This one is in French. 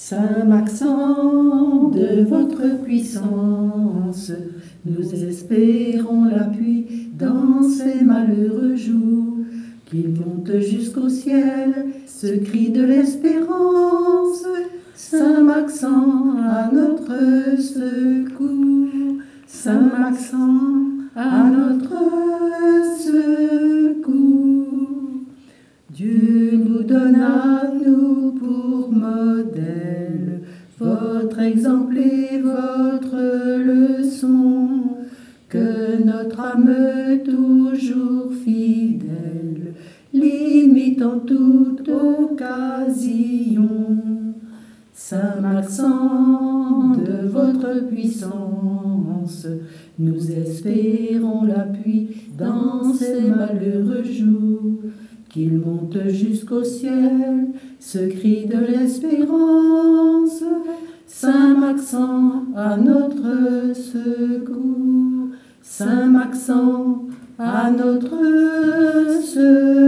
Saint Maxent, de votre puissance, nous espérons l'appui dans ces malheureux jours. Qu'il monte jusqu'au ciel ce cri de l'espérance. Saint Maxent, à notre secours. Saint Maxent, à notre secours. Dieu nous donne à nous pour modèle votre exemple et votre leçon, que notre âme toujours fidèle l'imite en toute occasion. Saint Maxent, de votre puissance, nous espérons l'appui dans ces malheureux jours. Qu'il monte jusqu'au ciel ce cri de l'espérance. Saint Maxent, à notre secours. Saint Maxent, à notre secours.